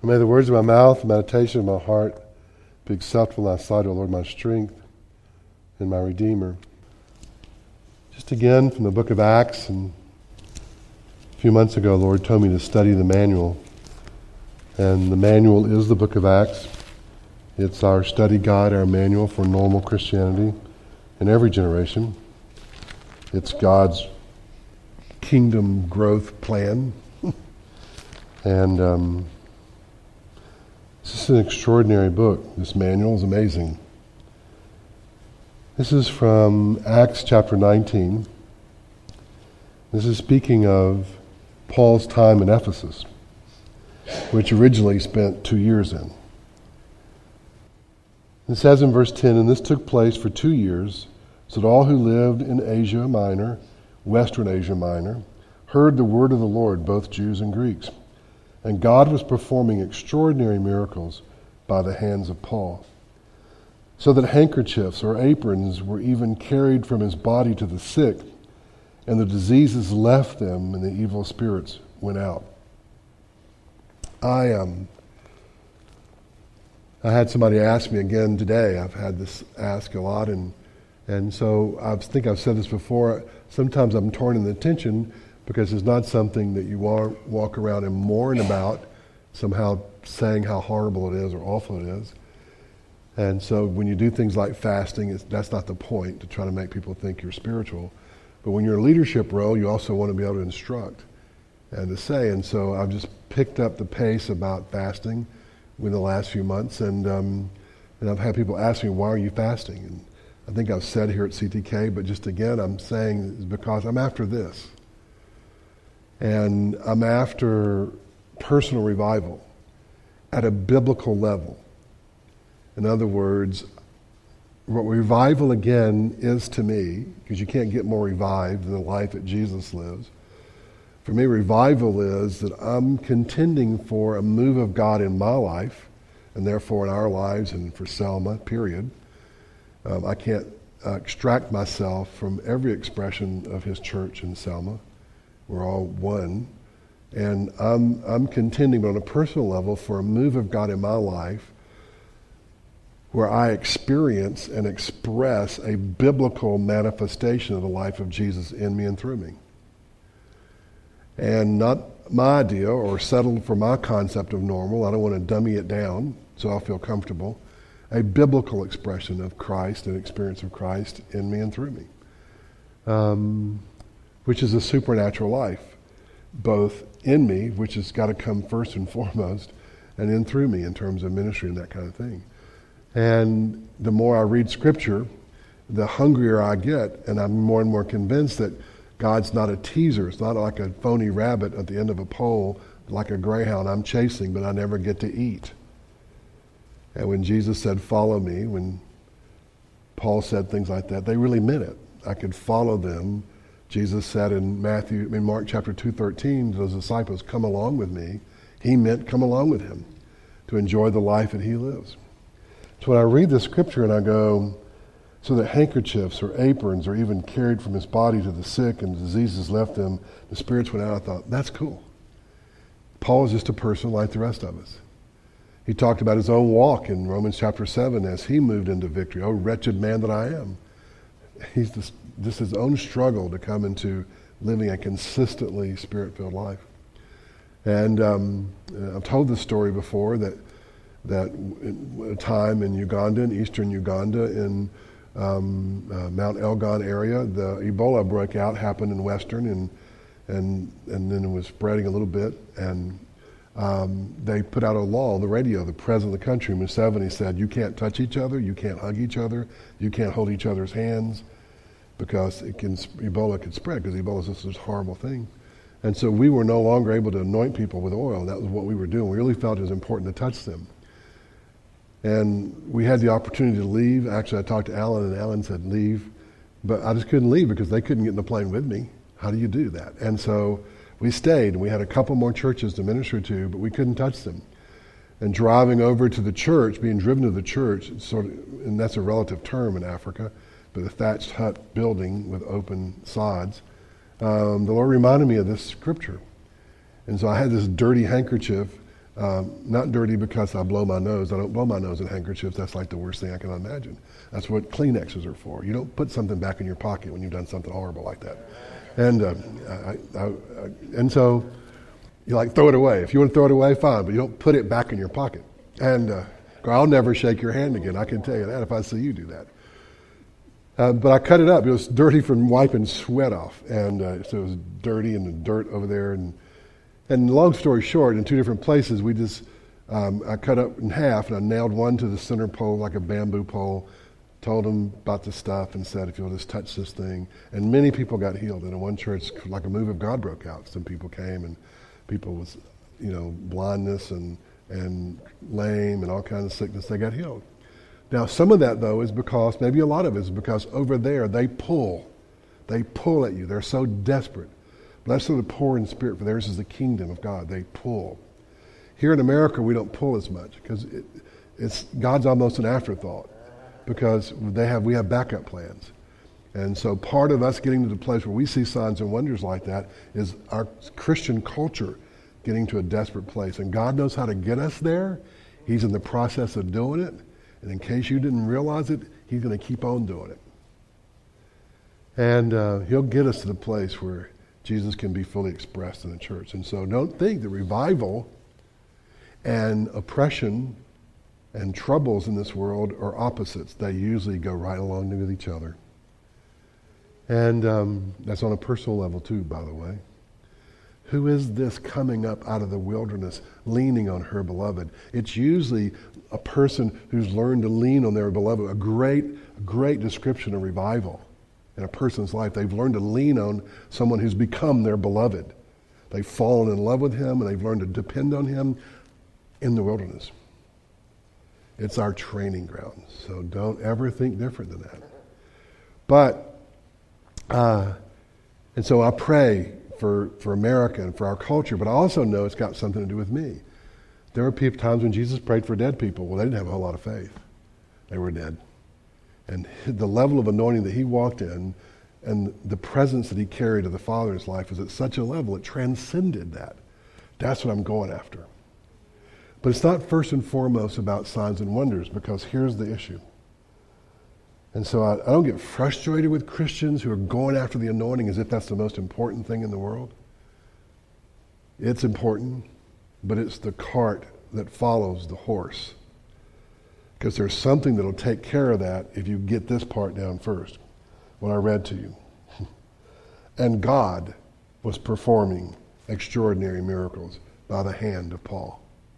And may the words of my mouth, the meditation of my heart be acceptable in thy sight, O Lord, my strength and my Redeemer. Just again from the book of Acts, and a few months ago, the Lord told me to study the manual. And the manual is the book of Acts. It's our study guide, our manual for normal Christianity in every generation. It's God's kingdom growth plan. And this is an extraordinary book. This manual is amazing. This is from Acts chapter 19. This is speaking of Paul's time in Ephesus, which originally spent 2 years in. It says in verse 10, "And this took place for 2 years, so that all who lived in Asia Minor, Western Asia Minor, heard the word of the Lord, both Jews and Greeks. And God was performing extraordinary miracles by the hands of Paul, so that handkerchiefs or aprons were even carried from his body to the sick, and the diseases left them, and the evil spirits went out." I had somebody ask me again today. I've had this asked a lot, and so I think I've said this before. Sometimes I'm torn in the tension because it's not something that you walk around and mourn about, somehow saying how horrible it is or awful it is. And so when you do things like fasting, that's not the point, to try to make people think you're spiritual. But when you're in a leadership role, you also want to be able to instruct and to say. And so I've just picked up the pace about fasting in the last few months. And I've had people ask me, why are you fasting? And I think I've said here at CTK, but just again, I'm saying it's because I'm after this. And I'm after personal revival at a biblical level. In other words, what revival again is to me, because you can't get more revived than the life that Jesus lives. For me, revival is that I'm contending for a move of God in my life, and therefore in our lives, and for Selma, period. I can't extract myself from every expression of his church in Selma. We're all one. And I'm contending, but on a personal level, for a move of God in my life where I experience and express a biblical manifestation of the life of Jesus in me and through me. And not my idea or settled for my concept of normal. I don't want to dummy it down so I'll feel comfortable. A biblical expression of Christ and experience of Christ in me and through me. Which is a supernatural life, both in me, which has got to come first and foremost, and in through me in terms of ministry and that kind of thing. And the more I read Scripture, the hungrier I get, and I'm more and more convinced that God's not a teaser. It's not like a phony rabbit at the end of a pole, like a greyhound I'm chasing, but I never get to eat. And when Jesus said, "Follow me," when Paul said things like that, they really meant it. I could follow them. Jesus said in Mark chapter 2:13 to those disciples, "Come along with me." He meant come along with him to enjoy the life that he lives. So when I read the scripture and I go, so that handkerchiefs or aprons are even carried from his body to the sick and diseases left them, the spirits went out, I thought, that's cool. Paul is just a person like the rest of us. He talked about his own walk in Romans chapter 7 as he moved into victory. "Oh, wretched man that I am." He's just his own struggle to come into living a consistently spirit-filled life. And I've told this story before that a time in Uganda, in eastern Uganda, in Mount Elgon area, the Ebola broke out, happened in western, and then it was spreading a little bit, and they put out a law on the radio. The president of the country, Museveni, said, "You can't touch each other, you can't hug each other, you can't hold each other's hands, because Ebola could spread, because Ebola is just this horrible thing." And so we were no longer able to anoint people with oil. That was what we were doing. We really felt it was important to touch them. And we had the opportunity to leave. Actually, I talked to Alan, and Alan said, "Leave." But I just couldn't leave because they couldn't get in the plane with me. How do you do that? And so we stayed. We had a couple more churches to minister to, but we couldn't touch them. And driving over to the church, being driven to the church, and that's a relative term in Africa, but a thatched hut building with open sides, the Lord reminded me of this scripture. And so I had this dirty handkerchief Not dirty because I blow my nose. I don't blow my nose in handkerchiefs. That's like the worst thing I can imagine. That's what Kleenexes are for. You don't put something back in your pocket when you've done something horrible like that. And so you like throw it away. If you want to throw it away, fine, but you don't put it back in your pocket. And I'll never shake your hand again. I can tell you that if I see you do that. But I cut it up. It was dirty from wiping sweat off. And so it was dirty and the dirt over there. And long story short, in two different places, I cut up in half and I nailed one to the center pole like a bamboo pole, told them about the stuff and said, if you'll just touch this thing. And many people got healed. And in one church, like a move of God broke out. Some people came and people with, blindness and lame and all kinds of sickness, they got healed. Now, some of that, though, is because, maybe a lot of it is because over there they pull. They pull at you. They're so desperate. Blessed are the poor in spirit, for theirs is the kingdom of God. They pull. Here in America, we don't pull as much because God's almost an afterthought because we have backup plans. And so part of us getting to the place where we see signs and wonders like that is our Christian culture getting to a desperate place. And God knows how to get us there. He's in the process of doing it. And in case you didn't realize it, he's going to keep on doing it. And he'll get us to the place where Jesus can be fully expressed in the church. And so don't think that revival and oppression and troubles in this world are opposites. They usually go right along with each other. And that's on a personal level too, by the way. Who is this coming up out of the wilderness, leaning on her beloved? It's usually a person who's learned to lean on their beloved. A great description of revival in a person's life. They've learned to lean on someone who's become their beloved. They've fallen in love with him and they've learned to depend on him in the wilderness. It's our training ground. So don't ever think different than that. But, and so I pray for America and for our culture, but I also know it's got something to do with me. There were times when Jesus prayed for dead people. Well, they didn't have a whole lot of faith. They were dead. And the level of anointing that he walked in and the presence that he carried of the Father in his life was at such a level, it transcended that. That's what I'm going after. But it's not first and foremost about signs and wonders, because here's the issue. And so I don't get frustrated with Christians who are going after the anointing as if that's the most important thing in the world. It's important, but it's the cart that follows the horse. Because there's something that'll take care of that if you get this part down first, what I read to you. And God was performing extraordinary miracles by the hand of Paul.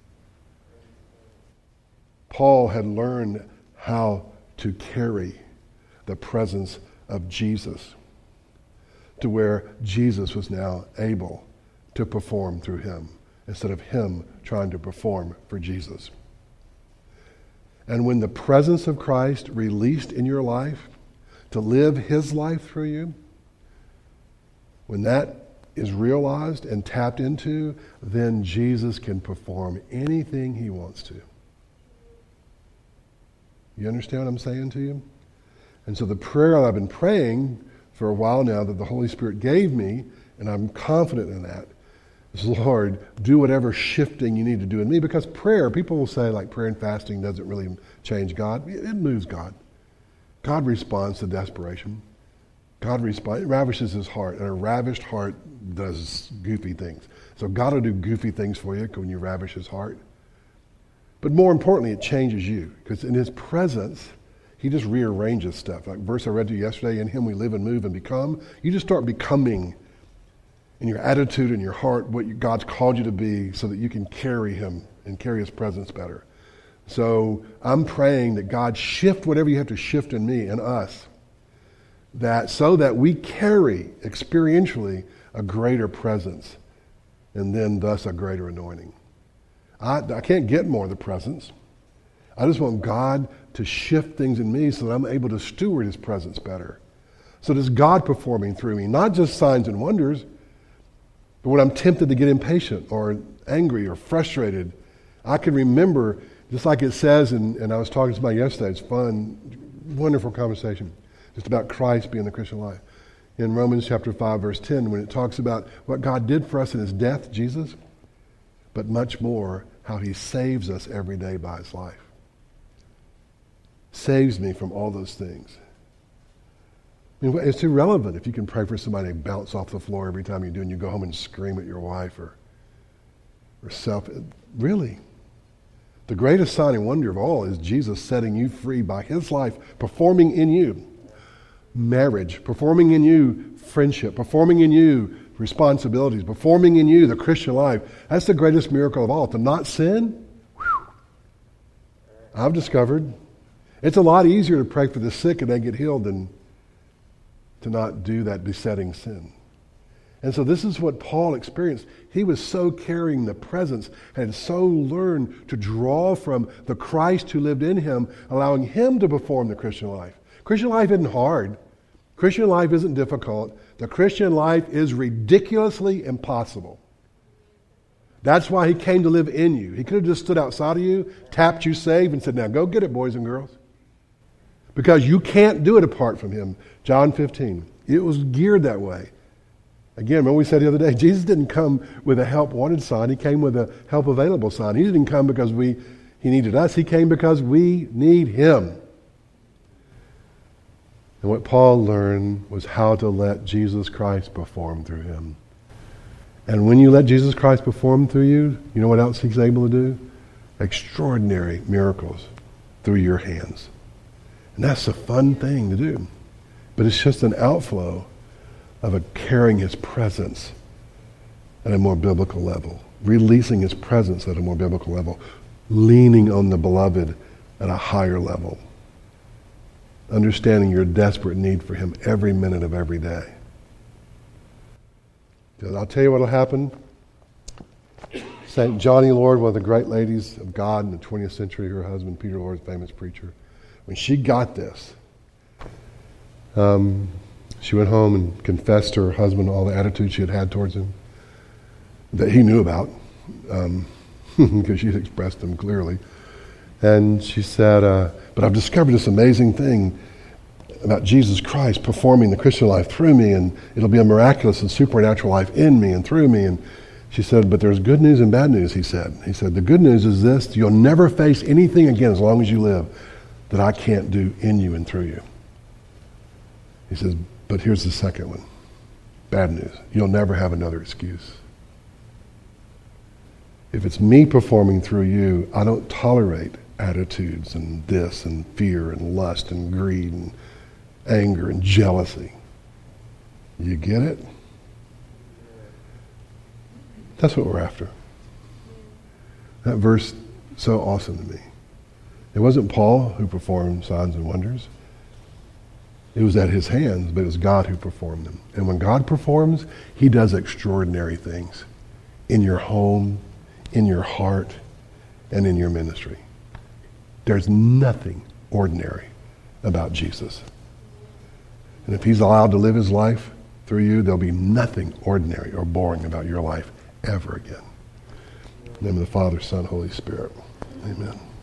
Paul had learned how to carry the presence of Jesus to where Jesus was now able to perform through him instead of him trying to perform for Jesus. And when the presence of Christ released in your life to live his life through you, when that is realized and tapped into, then Jesus can perform anything he wants to. You understand what I'm saying to you? And so the prayer I've been praying for a while now that the Holy Spirit gave me, and I'm confident in that, is, Lord, do whatever shifting you need to do in me. Because prayer, people will say like prayer and fasting doesn't really change God. It moves God. God responds to desperation. God responds, it ravishes his heart, and a ravished heart does goofy things. So God will do goofy things for you when you ravish his heart. But more importantly, it changes you, because in his presence, he just rearranges stuff. Like verse I read to you yesterday, in him we live and move and become. You just start becoming in your attitude and your heart what God's called you to be so that you can carry him and carry his presence better. So I'm praying that God shift whatever you have to shift in me and us, so that we carry experientially a greater presence and then thus a greater anointing. I can't get more of the presence. I just want God to shift things in me so that I'm able to steward his presence better. So there's God performing through me, not just signs and wonders, but when I'm tempted to get impatient or angry or frustrated, I can remember, just like it says, and I was talking to somebody yesterday, it's fun, wonderful conversation, just about Christ being the Christian life. In Romans chapter 5, verse 10, when it talks about what God did for us in his death, Jesus, but much more, how he saves us every day by his life. Saves me from all those things. I mean, it's irrelevant if you can pray for somebody and bounce off the floor every time you do and you go home and scream at your wife or self. Really. The greatest sign and wonder of all is Jesus setting you free by his life, performing in you marriage, performing in you friendship, performing in you responsibilities, performing in you the Christian life. That's the greatest miracle of all. To not sin, I've discovered it's a lot easier to pray for the sick and they get healed than to not do that besetting sin. And so this is what Paul experienced. He was so carrying the presence and so learned to draw from the Christ who lived in him, allowing him to perform the Christian life. Christian life isn't hard. Christian life isn't difficult. The Christian life is ridiculously impossible. That's why he came to live in you. He could have just stood outside of you, tapped you saved, and said, now go get it, boys and girls. Because you can't do it apart from him. John 15. It was geared that way. Again, remember we said the other day, Jesus didn't come with a help wanted sign. He came with a help available sign. He didn't come because he needed us. He came because we need him. And what Paul learned was how to let Jesus Christ perform through him. And when you let Jesus Christ perform through you, you know what else he's able to do? Extraordinary miracles through your hands. And that's a fun thing to do. But it's just an outflow of carrying his presence at a more biblical level, releasing his presence at a more biblical level, leaning on the beloved at a higher level, understanding your desperate need for him every minute of every day. Because I'll tell you what will happen. St. Johnny Lord, one of the great ladies of God in the 20th century, her husband, Peter Lord, famous preacher, when she got this, she went home and confessed to her husband all the attitudes she had had towards him that he knew about, because she had expressed them clearly. And she said, but I've discovered this amazing thing about Jesus Christ performing the Christian life through me, and it'll be a miraculous and supernatural life in me and through me. And she said, but there's good news and bad news, he said. He said, the good news is this: you'll never face anything again as long as you live that I can't do in you and through you. He says, but here's the second one. Bad news. You'll never have another excuse. If it's me performing through you, I don't tolerate attitudes and this and fear and lust and greed and anger and jealousy. You get it? That's what we're after. That verse, so awesome to me. It wasn't Paul who performed signs and wonders. It was at his hands, but it was God who performed them. And when God performs, he does extraordinary things in your home, in your heart, and in your ministry. There's nothing ordinary about Jesus. And if he's allowed to live his life through you, there'll be nothing ordinary or boring about your life ever again. In the name of the Father, Son, Holy Spirit. Amen.